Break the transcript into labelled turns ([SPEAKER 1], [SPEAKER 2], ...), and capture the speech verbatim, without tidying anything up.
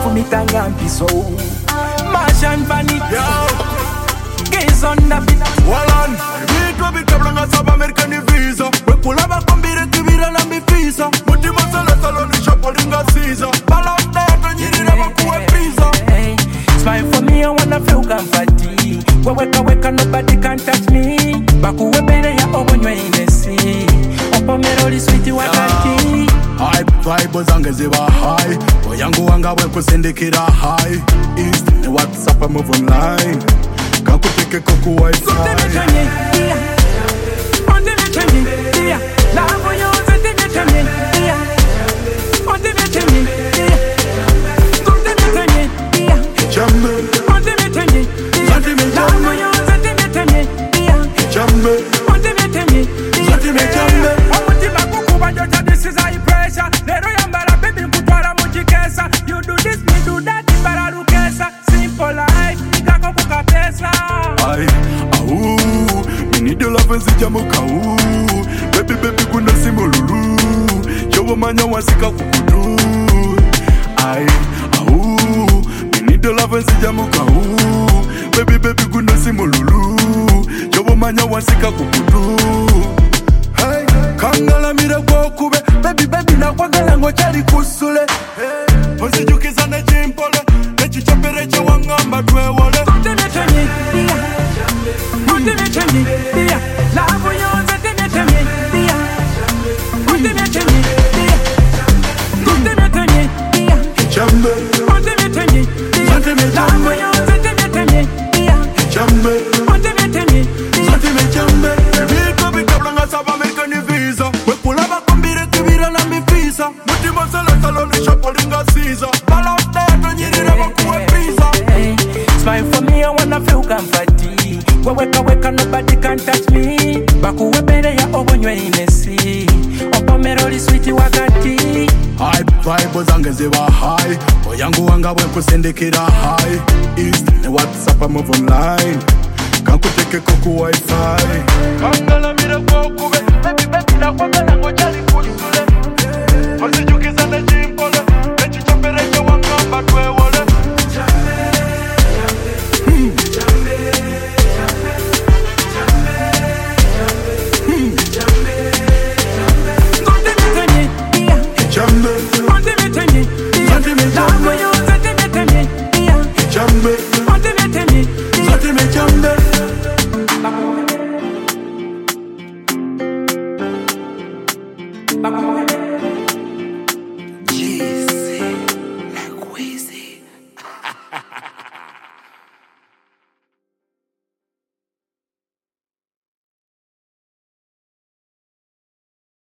[SPEAKER 1] fumita ngampi so Martian vanity Gaze on the beat
[SPEAKER 2] Walan Vitwa vitabla nga South American visa We kulaba kombire kibira na mifisa Mutima sala sala ni shapolinga Caesar Balonde yato nyirira wakuwe pizza
[SPEAKER 1] Smile for me, I wanna feel comforty. Go weka weka, nobody can touch me. Bakuwe bere ya obonywe inesi. Opo meroli sweetie wakati.
[SPEAKER 2] High vibe zange ziba high. Oyangu wanga weko sendikira high. East ni WhatsApp move online. Kakuteke kuku wifi.
[SPEAKER 1] Sote metonye, yeah. Onde metonye, yeah. Lavo yo sote metonye, yeah. Onde metonye, yeah. Sote metonye, yeah.
[SPEAKER 2] Jambe.
[SPEAKER 1] Onde metonye,
[SPEAKER 2] Sote me
[SPEAKER 1] Lavo yo sote metonye, yeah.
[SPEAKER 2] Jambe.
[SPEAKER 1] Onde metonye,
[SPEAKER 2] Sote me jambe.
[SPEAKER 1] Wamutima kukuba jota, this is high pressure. Lero yambara baby kutwara mujikesa. You do this, me do that, imbara lukesa. Simple life, ikako kuka pesa.
[SPEAKER 2] Ay, au, me need your love and sijamuka u. Baby baby kuna simo lulu. Jowo manya wasika kukudu. Ay, au, me need your love and sijamuka u. Baby baby kuna simo lulu. Jowo manya wasika kukudu. Hey, kangala mire kwa kube. Baby baby na kwagala ngochari kusule. Hey, onsijukiza ne jimpole. Nechichapere che wangamba twe wole.
[SPEAKER 1] Sote metonye, yeah. Onde metonye, yeah. Lavo yo sote metonye, yeah. Onde metonye, yeah. Sote metonye, yeah.
[SPEAKER 2] Jambe.
[SPEAKER 1] Onde metonye, yeah.
[SPEAKER 2] Sote me
[SPEAKER 1] Lavo
[SPEAKER 2] jambe.
[SPEAKER 1] yo sote metonye, yeah.
[SPEAKER 2] Jambe.
[SPEAKER 1] Onde metonye, yeah.
[SPEAKER 2] Sote me jambe. Vitwa vitabla nga South American visa. We kulaba kombire kibira na mifisa. Mutima sala sala ni shapolinga Caesar. Balonde yato nyirira wakuwe pizza.
[SPEAKER 1] Smile for me, I wanna feel comforty. Go weka weka, nobody can touch me. Bakuwe bere ya obonywe inesi. Opo meroli sweetie wakati.
[SPEAKER 2] High vibe zange ziba high. Oyangu wanga weko sendikira high. East ni WhatsApp move online. Kakuteke kuku wifi. Kangala mire kwa kube. Baby baby na kwagala ngocha